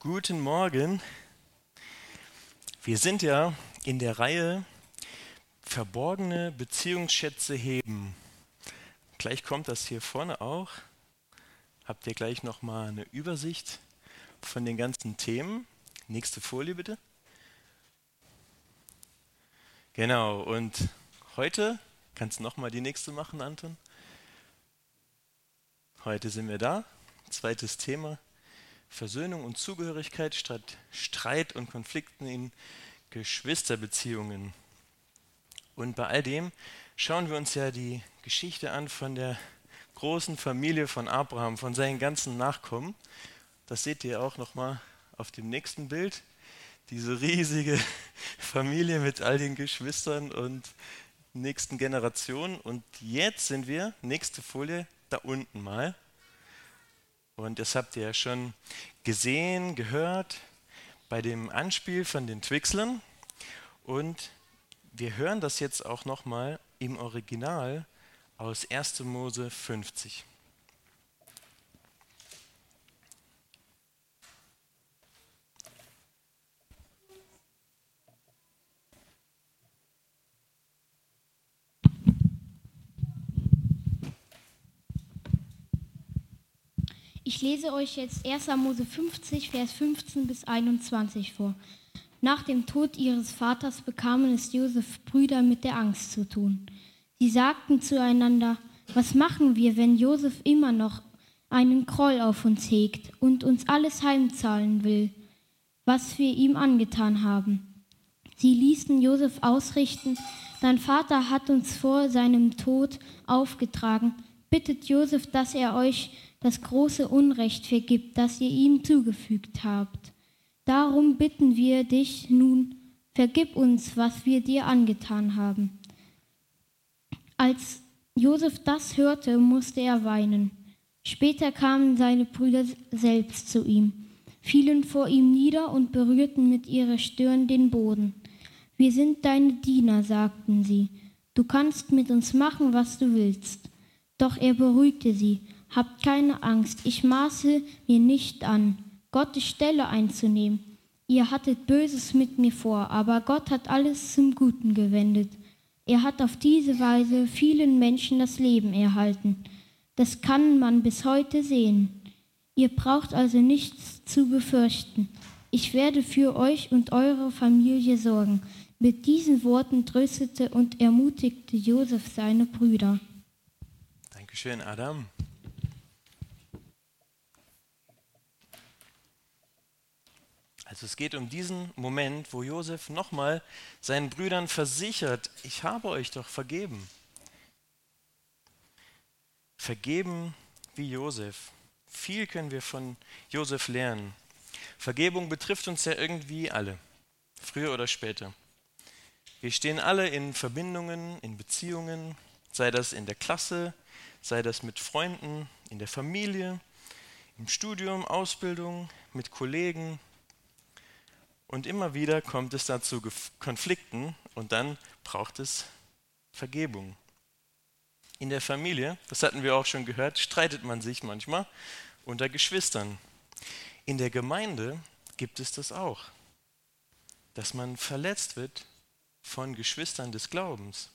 Guten Morgen. Wir sind ja in der Reihe Verborgene Beziehungsschätze heben. Gleich kommt das hier vorne auch. Habt ihr gleich nochmal eine Übersicht von den ganzen Themen? Nächste Folie bitte. Genau, und heute, kannst du nochmal die nächste machen, Anton? Heute sind wir da. Zweites Thema. Versöhnung und Zugehörigkeit statt Streit und Konflikten in Geschwisterbeziehungen. Und bei all dem schauen wir uns ja die Geschichte an von der großen Familie von Abraham, von seinen ganzen Nachkommen. Das seht ihr auch nochmal auf dem nächsten Bild. Diese riesige Familie mit all den Geschwistern und nächsten Generationen. Und jetzt sind wir, nächste Folie, da unten mal. Und das habt ihr ja schon gesehen, gehört bei dem Anspiel von den Twixlern. Und wir hören das jetzt auch nochmal im Original aus 1. Mose 50. Ich lese euch jetzt 1. Mose 50, Vers 15 bis 21 vor. Nach dem Tod ihres Vaters bekamen es Josef Brüder mit der Angst zu tun. Sie sagten zueinander: Was machen wir, wenn Josef immer noch einen Groll auf uns hegt und uns alles heimzahlen will, was wir ihm angetan haben? Sie ließen Josef ausrichten: Dein Vater hat uns vor seinem Tod aufgetragen. Bittet Josef, dass er euch das große Unrecht vergibt, das ihr ihm zugefügt habt. Darum bitten wir dich nun, vergib uns, was wir dir angetan haben. Als Josef das hörte, musste er weinen. Später kamen seine Brüder selbst zu ihm, fielen vor ihm nieder und berührten mit ihrer Stirn den Boden. Wir sind deine Diener, sagten sie. Du kannst mit uns machen, was du willst. Doch er beruhigte sie. Habt keine Angst, ich maße mir nicht an, Gottes Stelle einzunehmen. Ihr hattet Böses mit mir vor, aber Gott hat alles zum Guten gewendet. Er hat auf diese Weise vielen Menschen das Leben erhalten. Das kann man bis heute sehen. Ihr braucht also nichts zu befürchten. Ich werde für euch und eure Familie sorgen. Mit diesen Worten tröstete und ermutigte Josef seine Brüder. Dankeschön, Adam. Also es geht um diesen Moment, wo Josef nochmal seinen Brüdern versichert: Ich habe euch doch vergeben. Vergeben wie Josef. Viel können wir von Josef lernen. Vergebung betrifft uns ja irgendwie alle, früher oder später. Wir stehen alle in Verbindungen, in Beziehungen, sei das in der Klasse, sei das mit Freunden, in der Familie, im Studium, Ausbildung, mit Kollegen. Und immer wieder kommt es da zu Konflikten und dann braucht es Vergebung. In der Familie, das hatten wir auch schon gehört, streitet man sich manchmal unter Geschwistern. In der Gemeinde gibt es das auch, dass man verletzt wird von Geschwistern des Glaubens.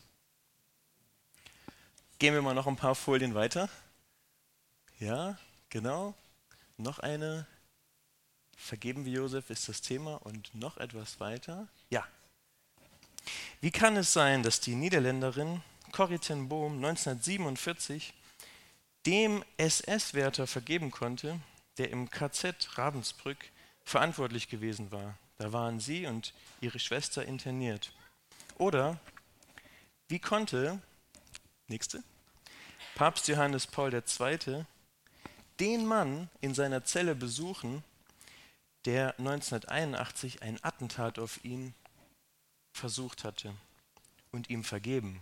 Gehen wir mal noch ein paar Folien weiter. Ja, genau. Noch eine. Vergeben wie Josef ist das Thema und noch etwas weiter. Ja. Wie kann es sein, dass die Niederländerin Corrie ten Boom 1947 dem SS-Wärter vergeben konnte, der im KZ Ravensbrück verantwortlich gewesen war? Da waren sie und ihre Schwester interniert. Oder wie konnte, nächste, Papst Johannes Paul II. Den Mann in seiner Zelle besuchen, der 1981 ein Attentat auf ihn versucht hatte, und ihm vergeben?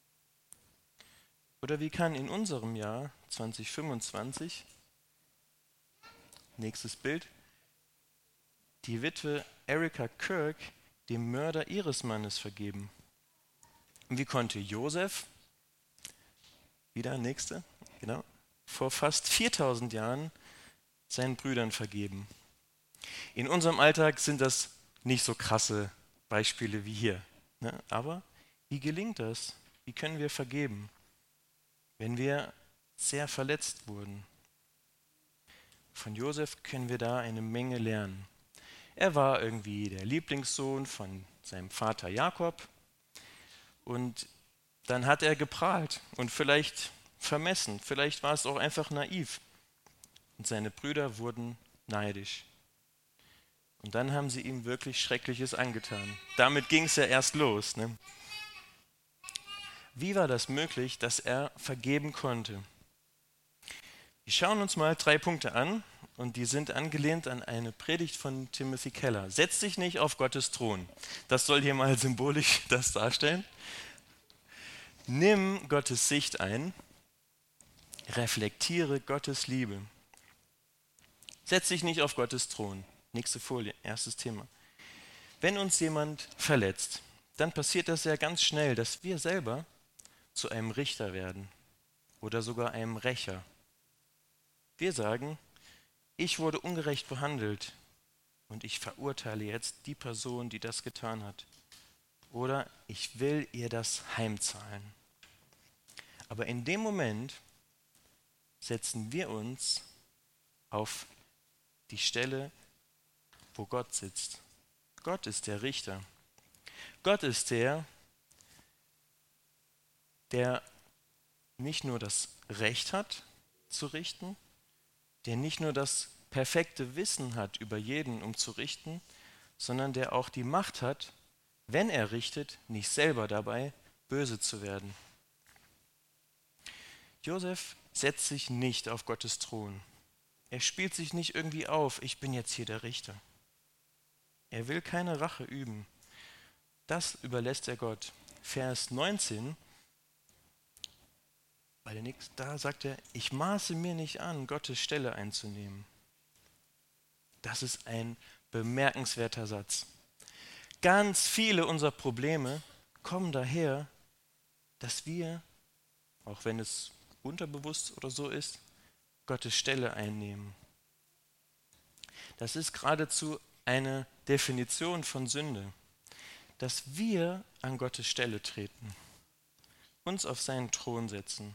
Oder wie kann in unserem Jahr 2025, nächstes Bild, die Witwe Erika Kirk dem Mörder ihres Mannes vergeben? Und wie konnte Josef, wieder nächste, genau, vor fast 4000 Jahren seinen Brüdern vergeben? In unserem Alltag sind das nicht so krasse Beispiele wie hier. Ne? Aber wie gelingt das? Wie können wir vergeben, wenn wir sehr verletzt wurden? Von Josef können wir da eine Menge lernen. Er war irgendwie der Lieblingssohn von seinem Vater Jakob und dann hat er geprahlt und vielleicht vermessen, vielleicht war es auch einfach naiv und seine Brüder wurden neidisch. Und dann haben sie ihm wirklich Schreckliches angetan. Damit ging es ja erst los. Ne? Wie war das möglich, dass er vergeben konnte? Wir schauen uns mal 3 Punkte an und die sind angelehnt an eine Predigt von Timothy Keller. Setz dich nicht auf Gottes Thron. Das soll hier mal symbolisch das darstellen. Nimm Gottes Sicht ein, reflektiere Gottes Liebe. Setz dich nicht auf Gottes Thron. Nächste Folie, erstes Thema. Wenn uns jemand verletzt, dann passiert das ja ganz schnell, dass wir selber zu einem Richter werden oder sogar einem Rächer. Wir sagen, ich wurde ungerecht behandelt und ich verurteile jetzt die Person, die das getan hat. Oder ich will ihr das heimzahlen. Aber in dem Moment setzen wir uns auf die Stelle, wo Gott sitzt. Gott ist der Richter. Gott ist der nicht nur das Recht hat zu richten, der nicht nur das perfekte Wissen hat über jeden, um zu richten, sondern der auch die Macht hat, wenn er richtet, nicht selber dabei böse zu werden. Josef setzt sich nicht auf Gottes Thron. Er spielt sich nicht irgendwie auf, ich bin jetzt hier der Richter. Er will keine Rache üben. Das überlässt er Gott. Vers 19, da sagt er, ich maße mir nicht an, Gottes Stelle einzunehmen. Das ist ein bemerkenswerter Satz. Ganz viele unserer Probleme kommen daher, dass wir, auch wenn es unterbewusst oder so ist, Gottes Stelle einnehmen. Das ist geradezu eine Definition von Sünde, dass wir an Gottes Stelle treten, uns auf seinen Thron setzen.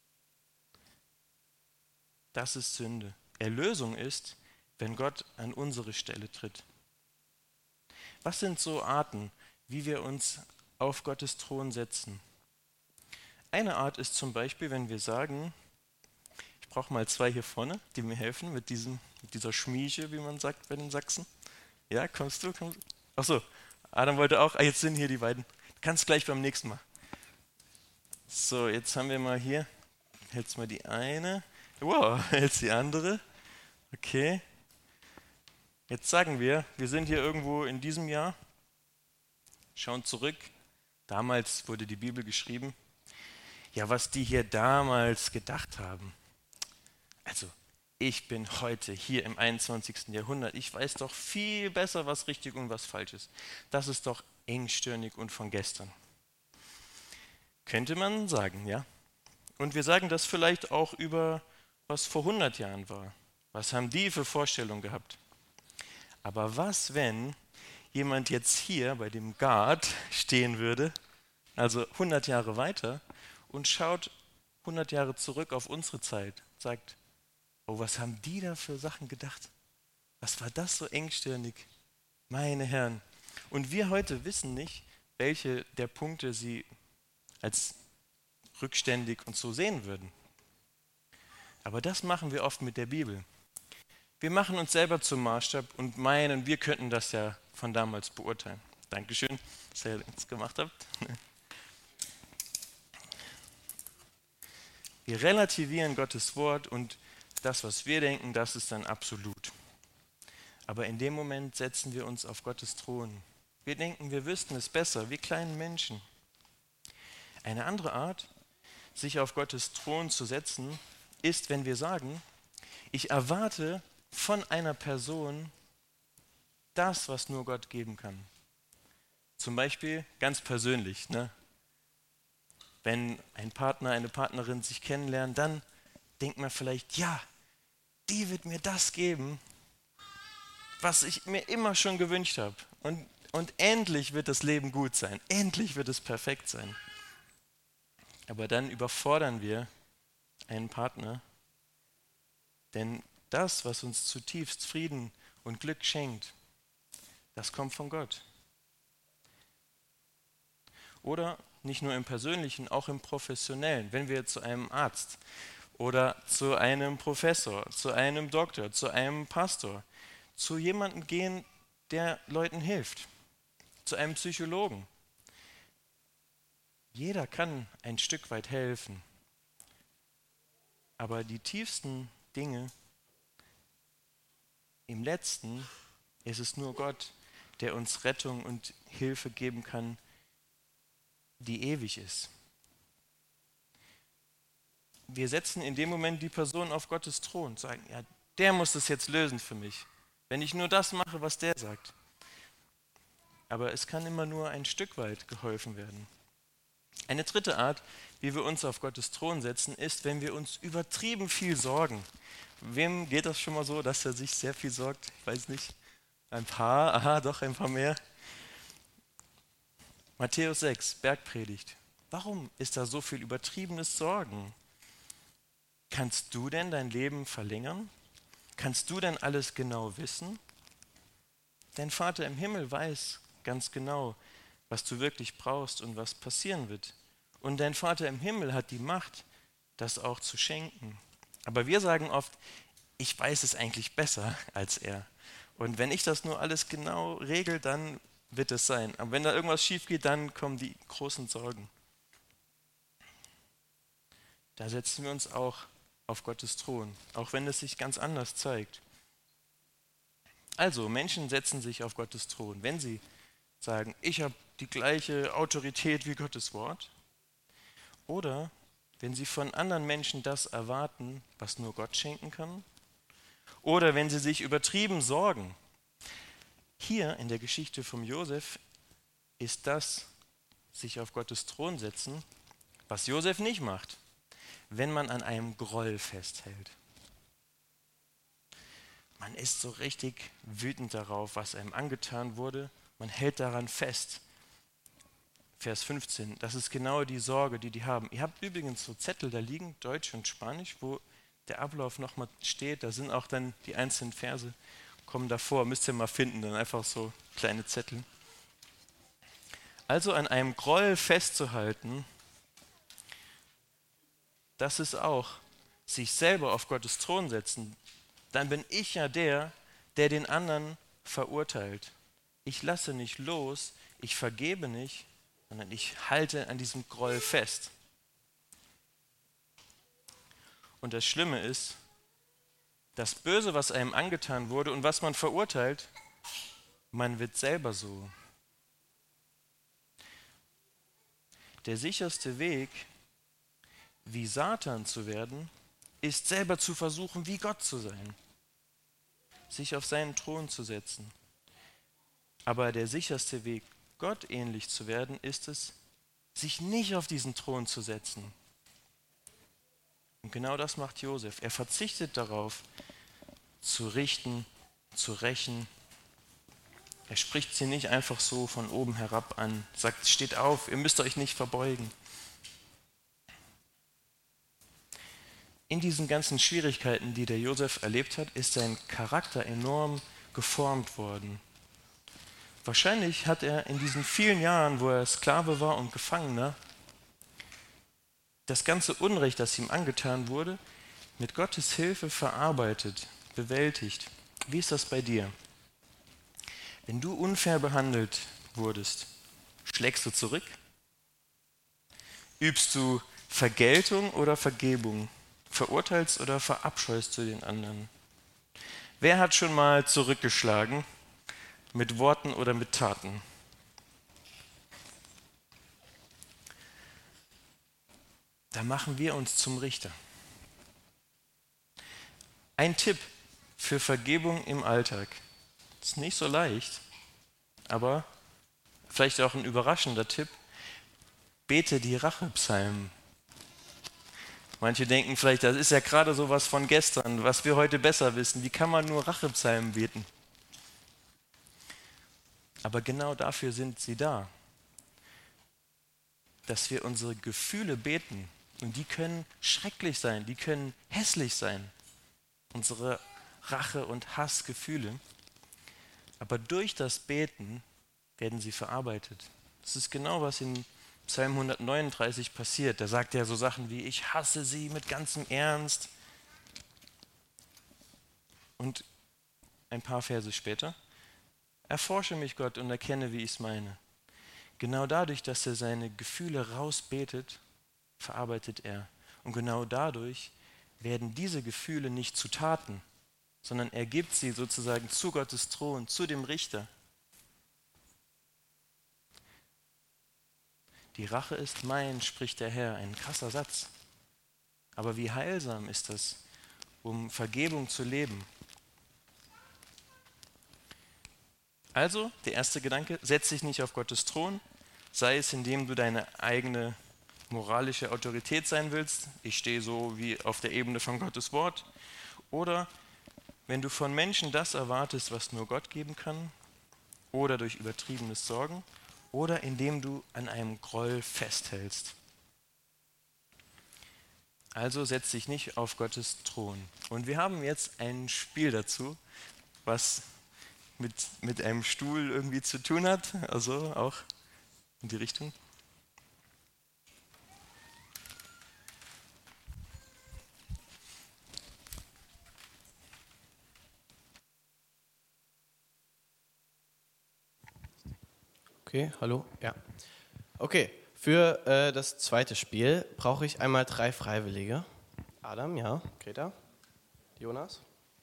Das ist Sünde. Erlösung ist, wenn Gott an unsere Stelle tritt. Was sind so Arten, wie wir uns auf Gottes Thron setzen? Eine Art ist zum Beispiel, wenn wir sagen, ich brauche mal 2 hier vorne, die mir helfen mit dieser Schmieche, wie man sagt bei den Sachsen. Ja, kommst du? Achso, Adam wollte auch. Jetzt sind hier die beiden. Kannst gleich beim nächsten Mal. So, jetzt haben wir mal hier. Hältst mal die eine. Wow, hältst die andere. Okay. Jetzt sagen wir sind hier irgendwo in diesem Jahr. Schauen zurück. Damals wurde die Bibel geschrieben. Ja, was die hier damals gedacht haben. Also, ich bin heute hier im 21. Jahrhundert. Ich weiß doch viel besser, was richtig und was falsch ist. Das ist doch engstirnig und von gestern. Könnte man sagen, ja. Und wir sagen das vielleicht auch über, was vor 100 Jahren war. Was haben die für Vorstellungen gehabt? Aber was, wenn jemand jetzt hier bei dem Guard stehen würde, also 100 Jahre weiter, und schaut 100 Jahre zurück auf unsere Zeit, sagt, oh, was haben die da für Sachen gedacht? Was war das so engstirnig? Meine Herren. Und wir heute wissen nicht, welche der Punkte sie als rückständig und so sehen würden. Aber das machen wir oft mit der Bibel. Wir machen uns selber zum Maßstab und meinen, wir könnten das ja von damals beurteilen. Dankeschön, dass ihr das gemacht habt. Wir relativieren Gottes Wort und das, was wir denken, das ist dann absolut. Aber in dem Moment setzen wir uns auf Gottes Thron. Wir denken, wir wüssten es besser, wie kleinen Menschen. Eine andere Art, sich auf Gottes Thron zu setzen, ist, wenn wir sagen, ich erwarte von einer Person das, was nur Gott geben kann. Zum Beispiel ganz persönlich, ne? Wenn ein Partner, eine Partnerin sich kennenlernen, dann denkt man vielleicht, ja, die wird mir das geben, was ich mir immer schon gewünscht habe. Und endlich wird das Leben gut sein. Endlich wird es perfekt sein. Aber dann überfordern wir einen Partner, denn das, was uns zutiefst Frieden und Glück schenkt, das kommt von Gott. Oder nicht nur im Persönlichen, auch im Professionellen. Wenn wir zu einem Arzt oder zu einem Professor, zu einem Doktor, zu einem Pastor, zu jemandem gehen, der Leuten hilft, zu einem Psychologen. Jeder kann ein Stück weit helfen. Aber die tiefsten Dinge, im Letzten ist es nur Gott, der uns Rettung und Hilfe geben kann, die ewig ist. Wir setzen in dem Moment die Person auf Gottes Thron, sagen, ja, der muss das jetzt lösen für mich, wenn ich nur das mache, was der sagt. Aber es kann immer nur ein Stück weit geholfen werden. Eine dritte Art, wie wir uns auf Gottes Thron setzen, ist, wenn wir uns übertrieben viel sorgen. Wem geht das schon mal so, dass er sich sehr viel sorgt? Ich weiß nicht. Ein paar, ein paar mehr. Matthäus 6, Bergpredigt. Warum ist da so viel übertriebenes Sorgen? Kannst du denn dein Leben verlängern? Kannst du denn alles genau wissen? Dein Vater im Himmel weiß ganz genau, was du wirklich brauchst und was passieren wird. Und dein Vater im Himmel hat die Macht, das auch zu schenken. Aber wir sagen oft, ich weiß es eigentlich besser als er. Und wenn ich das nur alles genau regel, dann wird es sein. Aber wenn da irgendwas schief geht, dann kommen die großen Sorgen. Da setzen wir uns auch auf Gottes Thron, auch wenn es sich ganz anders zeigt. Also, Menschen setzen sich auf Gottes Thron, wenn sie sagen, ich habe die gleiche Autorität wie Gottes Wort. Oder wenn sie von anderen Menschen das erwarten, was nur Gott schenken kann. Oder wenn sie sich übertrieben sorgen. Hier in der Geschichte von Josef ist das sich auf Gottes Thron setzen, was Josef nicht macht, wenn man an einem Groll festhält. Man ist so richtig wütend darauf, was einem angetan wurde. Man hält daran fest. Vers 15, das ist genau die Sorge, die die haben. Ihr habt übrigens so Zettel da liegen, Deutsch und Spanisch, wo der Ablauf nochmal steht. Da sind auch dann die einzelnen Verse, kommen davor. Müsst ihr mal finden, dann einfach so kleine Zettel. Also an einem Groll festzuhalten, das ist auch sich selber auf Gottes Thron setzen. Dann bin ich ja der den anderen verurteilt. Ich lasse nicht los, ich vergebe nicht, sondern ich halte an diesem Groll fest. Und das Schlimme ist, das Böse, was einem angetan wurde und was man verurteilt, man wird selber so. Der sicherste Weg, wie Satan zu werden, ist selber zu versuchen, wie Gott zu sein. Sich auf seinen Thron zu setzen. Aber der sicherste Weg, Gott ähnlich zu werden, ist es, sich nicht auf diesen Thron zu setzen. Und genau das macht Josef. Er verzichtet darauf, zu richten, zu rächen. Er spricht sie nicht einfach so von oben herab an, sagt, steht auf, ihr müsst euch nicht verbeugen. In diesen ganzen Schwierigkeiten, die der Josef erlebt hat, ist sein Charakter enorm geformt worden. Wahrscheinlich hat er in diesen vielen Jahren, wo er Sklave war und Gefangener, das ganze Unrecht, das ihm angetan wurde, mit Gottes Hilfe verarbeitet, bewältigt. Wie ist das bei dir? Wenn du unfair behandelt wurdest, schlägst du zurück? Übst du Vergeltung oder Vergebung? Verurteilst oder verabscheust du den anderen? Wer hat schon mal zurückgeschlagen? Mit Worten oder mit Taten? Da machen wir uns zum Richter. Ein Tipp für Vergebung im Alltag. Ist nicht so leicht, aber vielleicht auch ein überraschender Tipp. Bete die Rachepsalmen. Manche denken vielleicht, das ist ja gerade sowas von gestern, was wir heute besser wissen. Wie kann man nur Rachepsalmen beten? Aber genau dafür sind sie da, dass wir unsere Gefühle beten. Und die können schrecklich sein, die können hässlich sein, unsere Rache- und Hassgefühle. Aber durch das Beten werden sie verarbeitet. Das ist genau, was in Psalm 139 passiert. Da sagt er so Sachen wie, ich hasse sie mit ganzem Ernst. Und ein paar Verse später, erforsche mich Gott und erkenne, wie ich es meine. Genau dadurch, dass er seine Gefühle rausbetet, verarbeitet er. Und genau dadurch werden diese Gefühle nicht zu Taten, sondern er gibt sie sozusagen zu Gottes Thron, zu dem Richter. Die Rache ist mein, spricht der Herr. Ein krasser Satz. Aber wie heilsam ist das, um Vergebung zu leben? Also, der erste Gedanke, setz dich nicht auf Gottes Thron, sei es, indem du deine eigene moralische Autorität sein willst. Ich stehe so wie auf der Ebene von Gottes Wort. Oder wenn du von Menschen das erwartest, was nur Gott geben kann, oder durch übertriebenes Sorgen, oder indem du an einem Groll festhältst. Also setz dich nicht auf Gottes Thron. Und wir haben jetzt ein Spiel dazu, was mit einem Stuhl irgendwie zu tun hat, also auch in die Richtung. Okay, hallo? Ja. Okay, für das zweite Spiel brauche ich einmal 3 Freiwillige. Adam, ja. Greta? Jonas?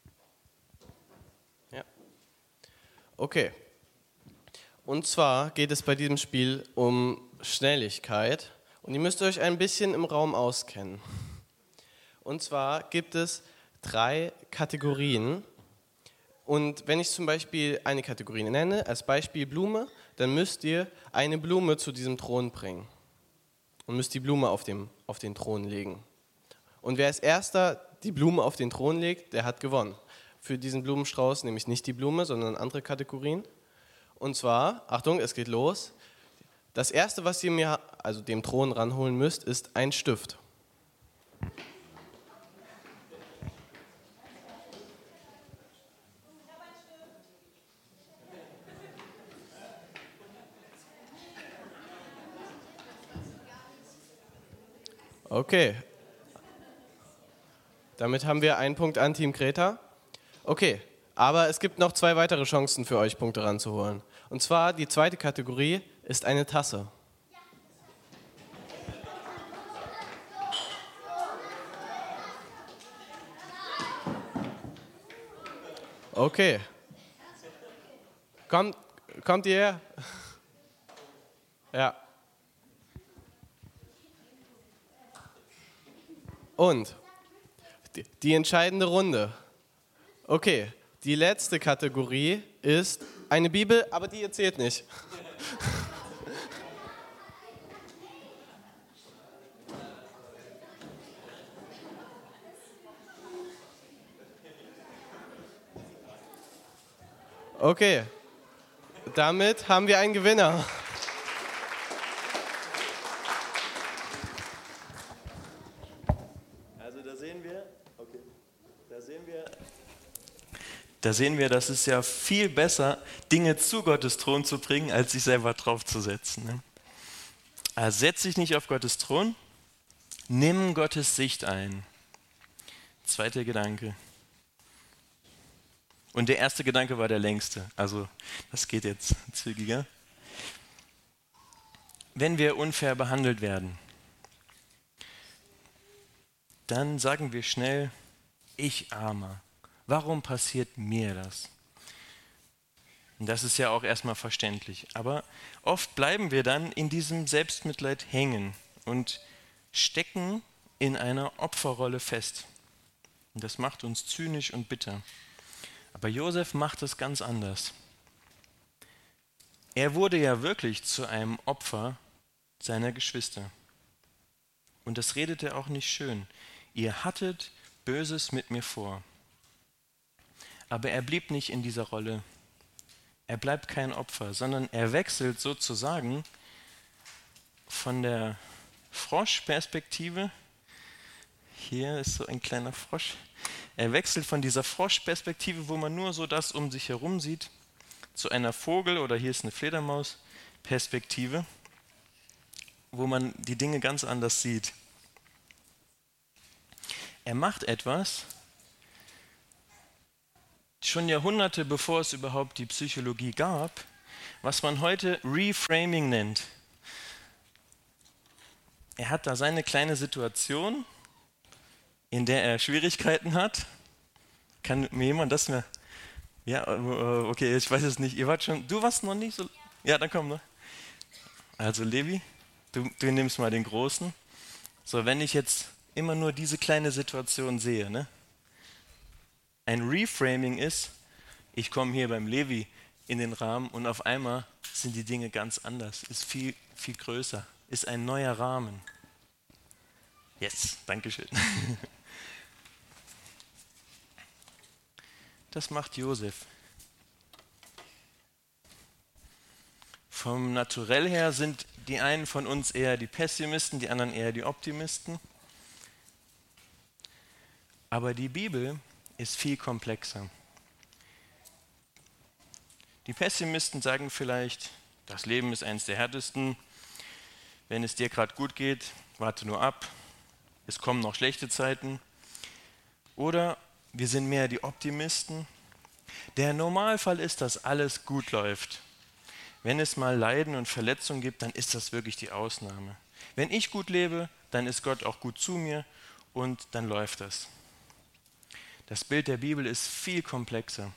Ja. Okay. Und zwar geht es bei diesem Spiel um Schnelligkeit. Und ihr müsst euch ein bisschen im Raum auskennen. Und zwar gibt es 3 Kategorien. Und wenn ich zum Beispiel eine Kategorie nenne, als Beispiel Blume, dann müsst ihr eine Blume zu diesem Thron bringen. Und müsst die Blume auf den Thron legen. Und wer als erster die Blume auf den Thron legt, der hat gewonnen. Für diesen Blumenstrauß nehme ich nicht die Blume, sondern andere Kategorien. Und zwar, Achtung, es geht los. Das erste, was ihr mir, also dem Thron ranholen müsst, ist ein Stift. Okay. Damit haben wir einen Punkt an Team Greta. Okay, aber es gibt noch 2 weitere Chancen für euch, Punkte ranzuholen. Und zwar, die zweite Kategorie ist eine Tasse. Okay. Kommt ihr her? Ja. Und die entscheidende Runde. Okay, die letzte Kategorie ist eine Bibel, aber die zählt nicht. Okay, damit haben wir einen Gewinner. Also da sehen wir, dass es ja viel besser, Dinge zu Gottes Thron zu bringen, als sich selber draufzusetzen. Ne? Also setz dich nicht auf Gottes Thron, nimm Gottes Sicht ein. Zweiter Gedanke. Und der erste Gedanke war der längste, also das geht jetzt zügiger. Wenn wir unfair behandelt werden, dann sagen wir schnell, ich Armer, warum passiert mir das? Und das ist ja auch erstmal verständlich, aber oft bleiben wir dann in diesem Selbstmitleid hängen und stecken in einer Opferrolle fest. Und das macht uns zynisch und bitter. Aber Josef macht es ganz anders. Er wurde ja wirklich zu einem Opfer seiner Geschwister. Und das redet er auch nicht schön. Ihr hattet Böses mit mir vor. Aber er blieb nicht in dieser Rolle. Er bleibt kein Opfer, sondern er wechselt sozusagen von der Froschperspektive, hier ist so ein kleiner Frosch, er wechselt von dieser Froschperspektive, wo man nur so das um sich herum sieht, zu einer Vogel- oder hier ist eine Fledermaus-Perspektive, wo man die Dinge ganz anders sieht. Er macht etwas, schon Jahrhunderte bevor es überhaupt die Psychologie gab, was man heute Reframing nennt. Er hat da seine kleine Situation, in der er Schwierigkeiten hat. Kann mir jemand das mehr... Ja, okay, ich weiß es nicht. Ihr wart schon... Du warst noch nicht so... Ja, dann komm, ne? Also Levi, du nimmst mal den Großen. So, wenn ich jetzt immer nur diese kleine Situation sehe, ne? Ein Reframing ist, ich komme hier beim Levi in den Rahmen und auf einmal sind die Dinge ganz anders, ist viel, viel größer, ist ein neuer Rahmen. Yes, Dankeschön. Das macht Josef. Vom Naturell her sind die einen von uns eher die Pessimisten, die anderen eher die Optimisten. Aber die Bibel ist viel komplexer. Die Pessimisten sagen vielleicht, das Leben ist eines der härtesten. Wenn es dir gerade gut geht, warte nur ab. Es kommen noch schlechte Zeiten. Oder wir sind mehr die Optimisten. Der Normalfall ist, dass alles gut läuft. Wenn es mal Leiden und Verletzungen gibt, dann ist das wirklich die Ausnahme. Wenn ich gut lebe, dann ist Gott auch gut zu mir und dann läuft das. Das Bild der Bibel ist viel komplexer.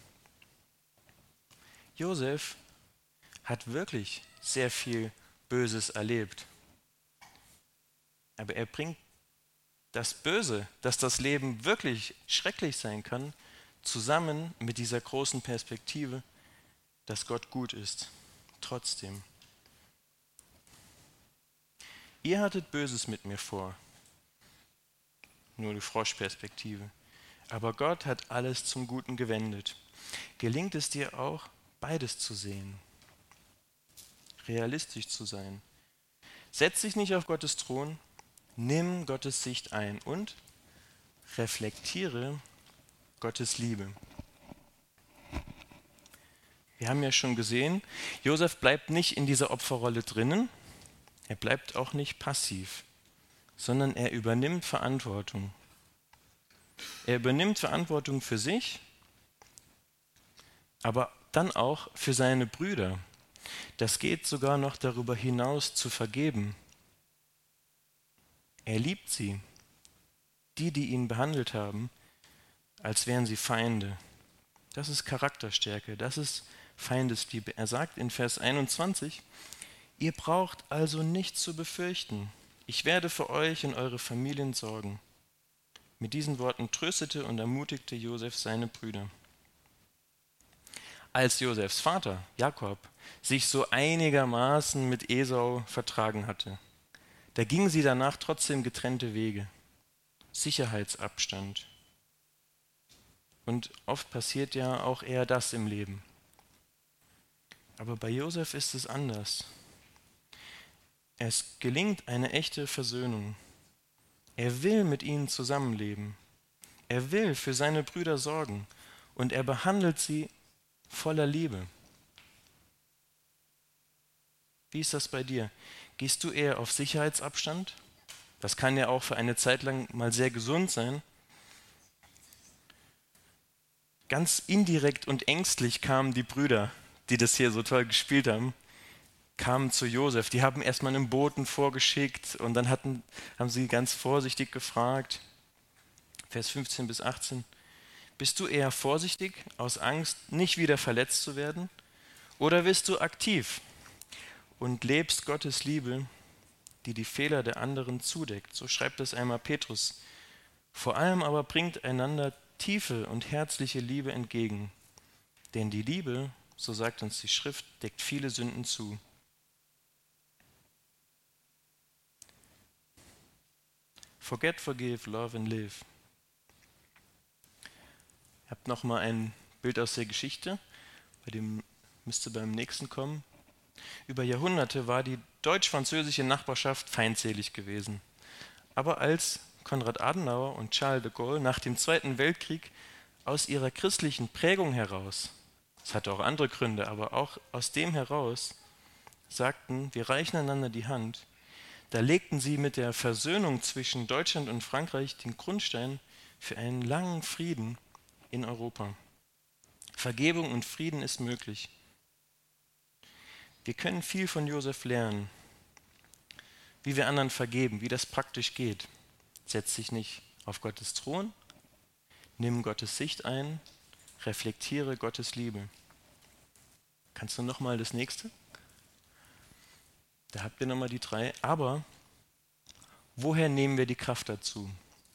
Josef hat wirklich sehr viel Böses erlebt. Aber er bringt das Böse, dass das Leben wirklich schrecklich sein kann, zusammen mit dieser großen Perspektive, dass Gott gut ist. Trotzdem. Ihr hattet Böses mit mir vor. Nur die Froschperspektive. Aber Gott hat alles zum Guten gewendet. Gelingt es dir auch, beides zu sehen? Realistisch zu sein. Setz dich nicht auf Gottes Thron, nimm Gottes Sicht ein und reflektiere Gottes Liebe. Wir haben ja schon gesehen, Josef bleibt nicht in dieser Opferrolle drinnen, er bleibt auch nicht passiv, sondern er übernimmt Verantwortung. Er übernimmt Verantwortung für sich, aber dann auch für seine Brüder. Das geht sogar noch darüber hinaus zu vergeben. Er liebt sie, die ihn behandelt haben, als wären sie Feinde. Das ist Charakterstärke, das ist Feindesliebe. Er sagt in Vers 21, ihr braucht also nichts zu befürchten. Ich werde für euch und eure Familien sorgen. Mit diesen Worten tröstete und ermutigte Josef seine Brüder. Als Josefs Vater, Jakob, sich so einigermaßen mit Esau vertragen hatte, da gingen sie danach trotzdem getrennte Wege. Sicherheitsabstand. Und oft passiert ja auch eher das im Leben. Aber bei Josef ist es anders. Es gelingt eine echte Versöhnung. Er will mit ihnen zusammenleben. Er will für seine Brüder sorgen und er behandelt sie voller Liebe. Wie ist das bei dir? Gehst du eher auf Sicherheitsabstand? Das kann ja auch für eine Zeit lang mal sehr gesund sein. Ganz indirekt und ängstlich kamen die Brüder, die das hier so toll gespielt haben, kamen zu Josef. Die haben erstmal einen Boten vorgeschickt und dann haben sie ganz vorsichtig gefragt, Vers 15 bis 18, bist du eher vorsichtig aus Angst, nicht wieder verletzt zu werden? Oder bist du aktiv und lebst Gottes Liebe, die die Fehler der anderen zudeckt? So schreibt es einmal Petrus. Vor allem aber bringt einander tiefe und herzliche Liebe entgegen. Denn die Liebe, so sagt uns die Schrift, deckt viele Sünden zu. Forget, forgive, love and live. Ich habe nochmal ein Bild aus der Geschichte. Bei dem müsste beim nächsten kommen. Über Jahrhunderte war die deutsch-französische Nachbarschaft feindselig gewesen. Aber als Konrad Adenauer und Charles de Gaulle nach dem Zweiten Weltkrieg aus ihrer christlichen Prägung heraus, es hatte auch andere Gründe, aber auch aus dem heraus, sagten, wir reichen einander die Hand, da legten sie mit der Versöhnung zwischen Deutschland und Frankreich den Grundstein für einen langen Frieden in Europa. Vergebung und Frieden ist möglich. Wir können viel von Josef lernen, wie wir anderen vergeben, wie das praktisch geht. Setz dich nicht auf Gottes Thron, nimm Gottes Sicht ein, reflektiere Gottes Liebe. Kannst du nochmal das nächste? Da habt ihr nochmal die 3. Aber woher nehmen wir die Kraft dazu?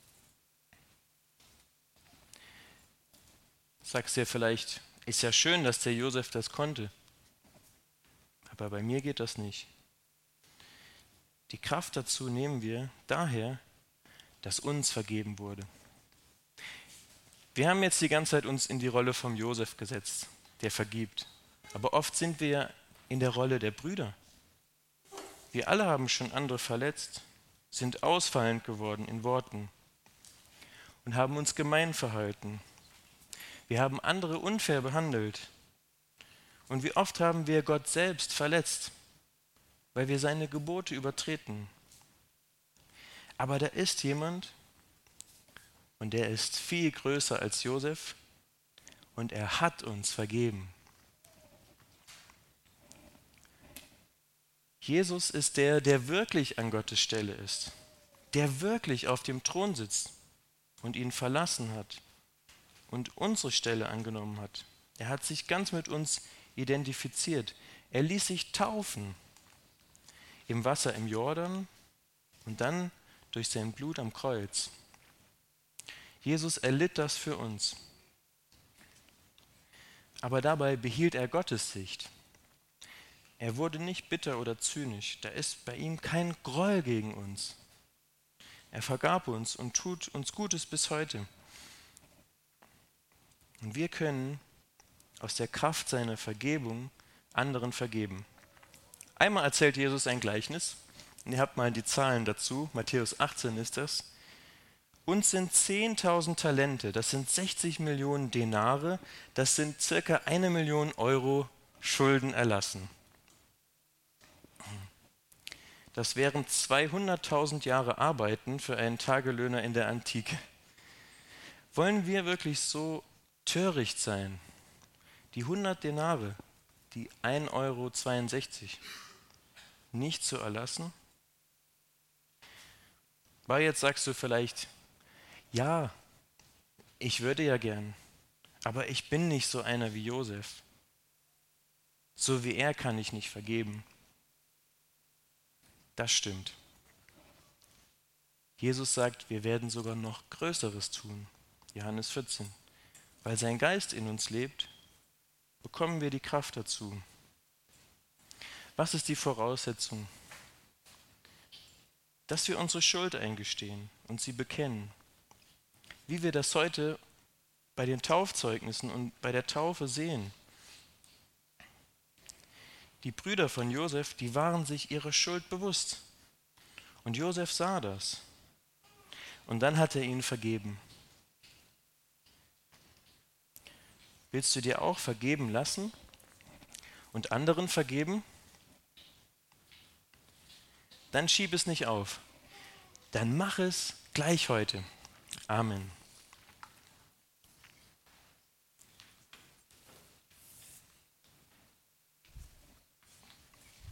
Sagst dir vielleicht, ist ja schön, dass der Josef das konnte. Aber bei mir geht das nicht. Die Kraft dazu nehmen wir daher, dass uns vergeben wurde. Wir haben jetzt die ganze Zeit uns in die Rolle vom Josef gesetzt, der vergibt. Aber oft sind wir in der Rolle der Brüder. Wir alle haben schon andere verletzt, sind ausfallend geworden in Worten und haben uns gemein verhalten. Wir haben andere unfair behandelt. Und wie oft haben wir Gott selbst verletzt, weil wir seine Gebote übertreten. Aber da ist jemand, und der ist viel größer als Josef, und er hat uns vergeben. Jesus ist der, der wirklich an Gottes Stelle ist, der wirklich auf dem Thron sitzt und ihn verlassen hat und unsere Stelle angenommen hat. Er hat sich ganz mit uns identifiziert. Er ließ sich taufen im Wasser im Jordan und dann durch sein Blut am Kreuz. Jesus erlitt das für uns. Aber dabei behielt er Gottes Sicht. Er wurde nicht bitter oder zynisch. Da ist bei ihm kein Groll gegen uns. Er vergab uns und tut uns Gutes bis heute. Und wir können aus der Kraft seiner Vergebung anderen vergeben. Einmal erzählt Jesus ein Gleichnis. Und ihr habt mal die Zahlen dazu. Matthäus 18 ist das. Uns sind 10.000 Talente, das sind 60 Millionen Denare, das sind circa 1 Million Euro Schulden erlassen. Das wären 200.000 Jahre Arbeiten für einen Tagelöhner in der Antike. Wollen wir wirklich so töricht sein, die 100 Denare, die 1,62 Euro, nicht zu erlassen? Weil jetzt sagst du vielleicht, ja, ich würde ja gern, aber ich bin nicht so einer wie Josef. So wie er kann ich nicht vergeben. Das stimmt. Jesus sagt, wir werden sogar noch Größeres tun. Johannes 14. Weil sein Geist in uns lebt, bekommen wir die Kraft dazu. Was ist die Voraussetzung? Dass wir unsere Schuld eingestehen und sie bekennen. Wie wir das heute bei den Taufzeugnissen und bei der Taufe sehen. Die Brüder von Josef, die waren sich ihrer Schuld bewusst. Und Josef sah das. Und dann hat er ihnen vergeben. Willst du dir auch vergeben lassen und anderen vergeben? Dann schieb es nicht auf. Dann mach es gleich heute. Amen.